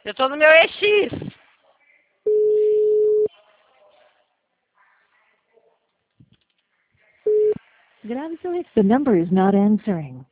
Eu tô no meu EX. Grave seu... The number is not answering.